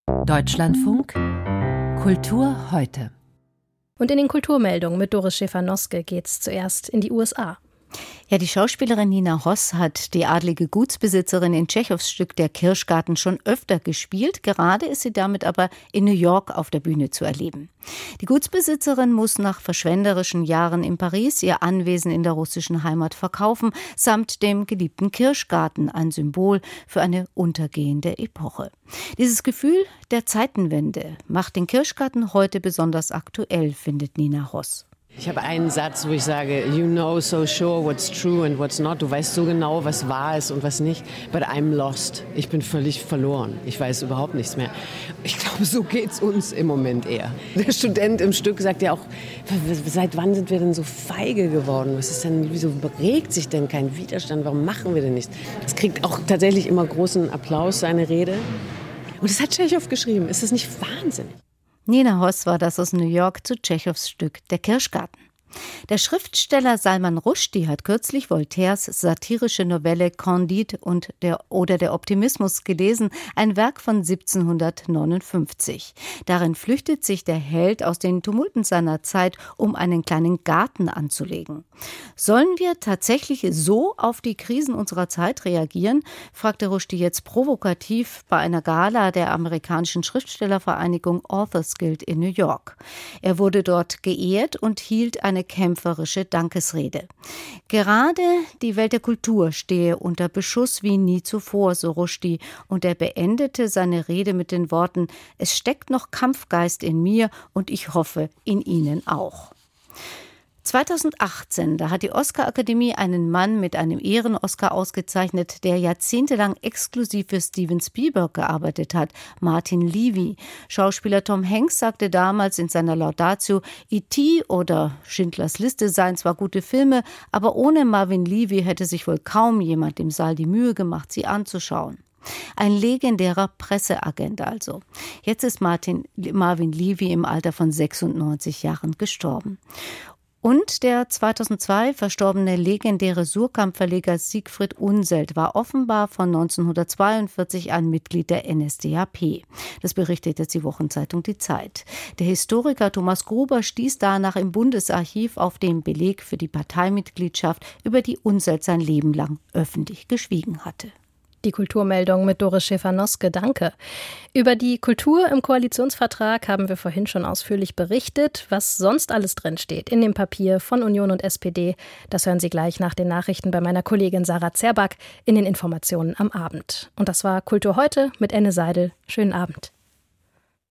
Deutschlandfunk Kultur heute. Und in den Kulturmeldungen mit Doris Schäfer-Noske geht's zuerst in die USA. Ja, die Schauspielerin Nina Hoss hat die adlige Gutsbesitzerin in Tschechows Stück Der Kirschgarten schon öfter gespielt. Gerade ist sie damit aber in New York auf der Bühne zu erleben. Die Gutsbesitzerin muss nach verschwenderischen Jahren in Paris ihr Anwesen in der russischen Heimat verkaufen, samt dem geliebten Kirschgarten, ein Symbol für eine untergehende Epoche. Dieses Gefühl der Zeitenwende macht den Kirschgarten heute besonders aktuell, findet Nina Hoss. Ich habe einen Satz, wo ich sage, you know so sure what's true and what's not. Du weißt so genau, was wahr ist und was nicht. But I'm lost. Ich bin völlig verloren. Ich weiß überhaupt nichts mehr. Ich glaube, so geht's uns im Moment eher. Der Student im Stück sagt ja auch, seit wann sind wir denn so feige geworden? Was ist denn, wieso regt sich denn kein Widerstand? Warum machen wir denn nichts? Es kriegt auch tatsächlich immer großen Applaus, seine Rede. Und das hat Tschechow geschrieben. Ist das nicht Wahnsinn? Nina Hoss war das aus New York zu Tschechows Stück Der Kirschgarten. Der Schriftsteller Salman Rushdie hat kürzlich Voltaires satirische Novelle Candide oder der Optimismus gelesen, ein Werk von 1759. Darin flüchtet sich der Held aus den Tumulten seiner Zeit, um einen kleinen Garten anzulegen. Sollen wir tatsächlich so auf die Krisen unserer Zeit reagieren, fragte Rushdie jetzt provokativ bei einer Gala der amerikanischen Schriftstellervereinigung Authors Guild in New York. Er wurde dort geehrt und hielt eine kämpferische Dankesrede. Gerade die Welt der Kultur stehe unter Beschuss wie nie zuvor, so Rushdie, und er beendete seine Rede mit den Worten: Es steckt noch Kampfgeist in mir und ich hoffe, in Ihnen auch. 2018, da hat die Oscar-Akademie einen Mann mit einem Ehren-Oscar ausgezeichnet, der jahrzehntelang exklusiv für Steven Spielberg gearbeitet hat, Martin Levy. Schauspieler Tom Hanks sagte damals in seiner Laudatio, E.T. oder Schindlers Liste seien zwar gute Filme, aber ohne Marvin Levy hätte sich wohl kaum jemand im Saal die Mühe gemacht, sie anzuschauen. Ein legendärer Presseagent also. Jetzt ist Marvin Levy im Alter von 96 Jahren gestorben. Und der 2002 verstorbene legendäre Suhrkamp-Verleger Siegfried Unseld war offenbar von 1942 ein Mitglied der NSDAP. Das berichtet jetzt die Wochenzeitung Die Zeit. Der Historiker Thomas Gruber stieß danach im Bundesarchiv auf den Beleg für die Parteimitgliedschaft, über die Unseld sein Leben lang öffentlich geschwiegen hatte. Die Kulturmeldung mit Doris Schäfer-Noske, danke. Über die Kultur im Koalitionsvertrag haben wir vorhin schon ausführlich berichtet. Was sonst alles drinsteht in dem Papier von Union und SPD, das hören Sie gleich nach den Nachrichten bei meiner Kollegin Sarah Zerback in den Informationen am Abend. Und das war Kultur heute mit Enne Seidel. Schönen Abend.